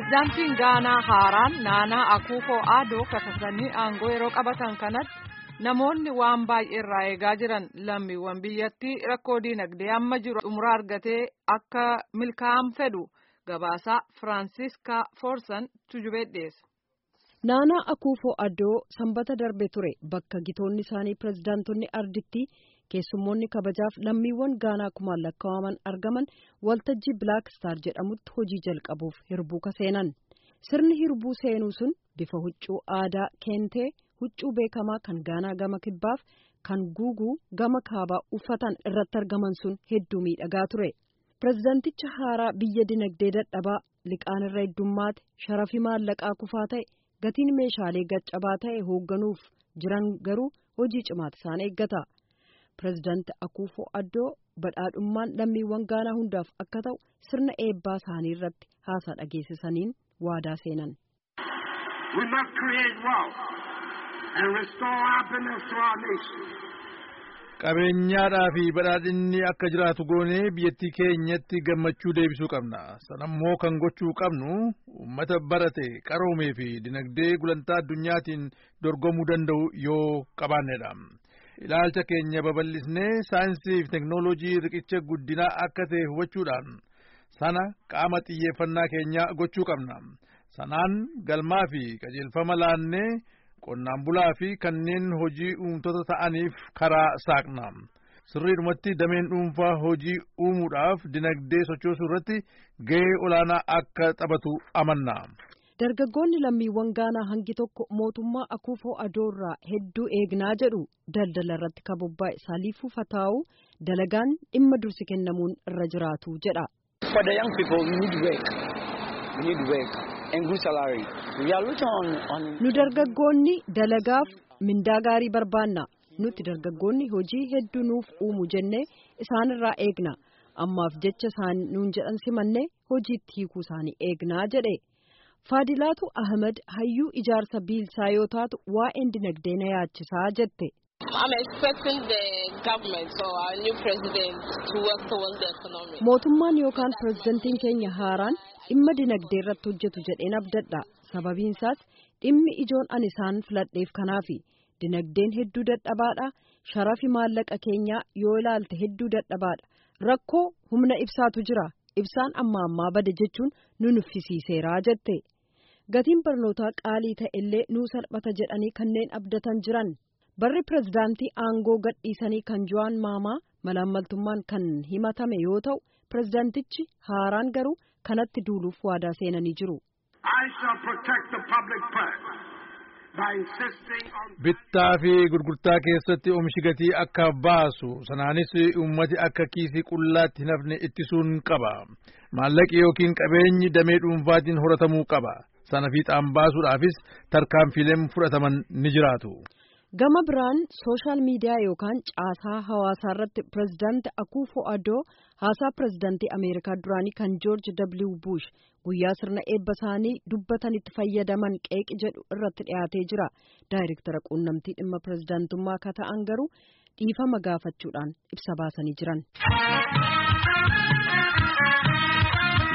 Pireezidaantiin Gaanaa haaraan Naanaa Akufo-Addo kakatanii aangoo yeroo qabatan kanatti namoonni waan baay'ee irraa eegaa jiran lammiiwwan biyyattii rakkoo diinagdee amma jiru xumura argatee akka milkaa'an fedhu gabaasaa Firaansiiskaa Foorsan tujubee dhiyeessa. Naanaa Akufo-Addo sanbata darbe ture bakka gitoonni isaanii pireezidaantonni ardittii keessummoonni kabajaaf lammiiwwan Gaanaa kumaan lakkaa'aman argaman waltajjii Black Star jedhamutti hojii jalqabuuf hirbuu seenan. Sirni hirbuu seenuu sun bifa huccuu aadaa keentee huccuu beekamaa kan Gaanaa gama kibbaaf kan guuguu gama kaabaa uffatan irratti argaman sun hedduu miidhagaa ture. Pireezidaanticha haaraa biyya dinagdee dadhabaa liqaan irra heddummaate sharafi maallaqaa kufaa ta'e gatiin meeshaalee gaccabaa ta'e hoogganuuf jiran garuu hojii cimaati isaan eeggata. Pireezidaanti Akufo-Addo badhaadhummaan lammiiwwan Gaanaa hundaaf akka ta'u sirna eebbaa isaanii irratti haasaa dhageessisaniin waadaa seenan. Qabeenyaadhaa fi badhaadhinni akka jiraatu goonee biyyattii keenyatti gammachuu deebisuu qabna. Sanammoo kan gochuu qabnu uummata barate qaroomee fi dinagdee gulantaa addunyaatiin dorgomuu danda'u yoo qabaannedha. Ilaalcha keenya babal'isnee saayinsii fi teknooloojii riqicha guddinaa akka ta'e hubachuudhaan sana qaama xiyyeeffannaa keenyaa gochuu qabna. Sanaan galmaa fi qajeelfama laannee qonnaan bulaa fi kanneen hojii uumtoota ta'aniif karaa saaqna. Sirriidhumatti dameen dhuunfaa hojii uumuudhaaf dinagdee sochoosuu irratti gahee olaanaa akka taphatu amanna. Dargaggoonni lammiiwwan Gaanaa hangi tokko mootummaa Akufo-Addo irraa hedduu eegnaa jedhu daldala irratti kabobba'e Saliifuu Fataa'uu dalagaan dhimma dursi kennamuun irra jiraatu jedha. For the young people, we need work. We need work and good salary. We are looking on. Nu dargaggoonni dalagaaf mindaa gaarii barbaanna. Nuti dargaggoonni hojii hedduu nuuf uumu jennee isaanirraa eegna. Ammaaf jecha isaan nuun jedhan simannee hojiitti hiikuu isaanii eegnaa jedhe. Faadilaatu Ahmed hayyuu ijaarsa biilsaa yoo taatu waa'een dinagdee na yaachisaa jette. I'm expecting the government or our new president to work towards the economy. Mootummaan yookaan pireezidantiin keenya haaraan dhimma dinagdee irratti hojjetu jedheen abdadha. Sababiin isaas dhimmi ijoon ani isaan filadheef kanaafi. Dinagdeen hedduu dadhabaadha. Sharafi maallaqa keenyaa yoo ilaalte hedduu dadhabaadha. Rakkoo humna ibsaatu jira. Ibsaan ammaa bade jechuun nu nuffisiiseeraa jette. Gatiin barnootaa qaalii ta'e illee nuu salphata jedhanii kanneen abdatan jiran. Barri pireezidaantii aangoo gadhiisanii kan Jo'aan Maamaa malaammaltummaan kan himatame yoo ta'u, pireezidaantichi haaraan garuu kanatti duuluuf waadaa seenanii jiru. Bittaa fi gurgurtaa keessatti oomishi gatii akka baasu sanaanis uummati akka kiisii qullaatti hin hafne ittisuun qaba. Maallaqi yookiin qabeenyi damee dhuunfaatiin horatamuu qaba. Sana fiixaan baasuudhaafis tarkaanfiileen fudhataman ni jiraatu. Gama biraan sooshaal miidiyaa yookaan caasaa hawaasaa irratti pireezidaanti Akufo-Addo haasaa pireezidaantii Ameerikaa duraanii kan George W. Bush guyyaa sirna eebba isaanii dubbatanitti fayyadaman qeeqi jedhu irratti dhiyaatee jira. Daayirektara quunnamtii dhimma pireezidaantummaa akka ta'an garuu dhiifama gaafachuudhaan ibsa baasanii jiran.